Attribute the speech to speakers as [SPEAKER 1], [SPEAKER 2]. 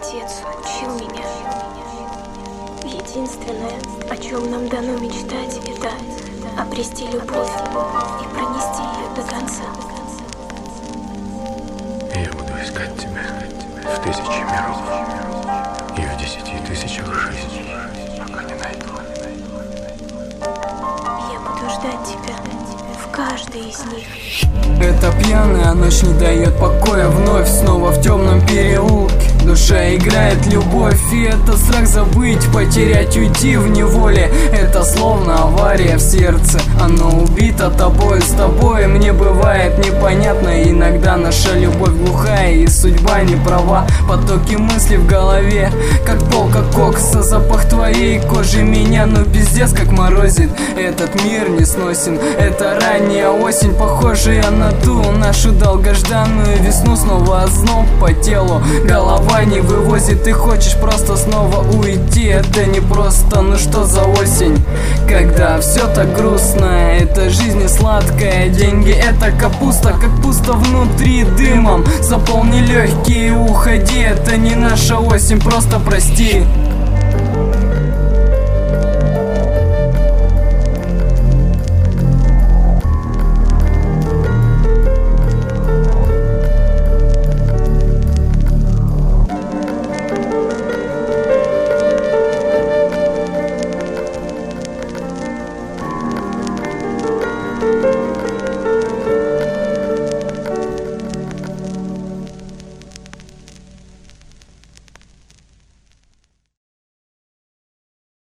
[SPEAKER 1] Отец учил меня. Единственное, о чем нам дано мечтать, это обрести любовь и пронести ее до конца.
[SPEAKER 2] Я буду искать тебя в 1000 миров и в 10 000 жизней, пока не найду.
[SPEAKER 1] Я буду ждать тебя в каждой из них.
[SPEAKER 3] Эта пьяная ночь не дает покоя. Вновь снова в темном переулке. Душа играет любовь, и это страх забыть, потерять, уйти в неволе. Это словно авария в сердце, оно убито тобой, с тобой. Мне бывает непонятно, иногда наша любовь глухая, и судьба не права. Потоки мыслей в голове, как полка кокса. Запах твоей кожи меня, ну пиздец как морозит. Этот мир не сносен, это ранняя осень, похожая на ту нашу долгожданную весну. Снова озноб по телу, голова не вывозит, ты хочешь просто снова уйти. Это не просто, ну что за осень, когда все так грустно. Это жизнь не сладкая, деньги это капуста, как пусто внутри дымом. Заполни легкие, уходи, это не наша осень, просто прости.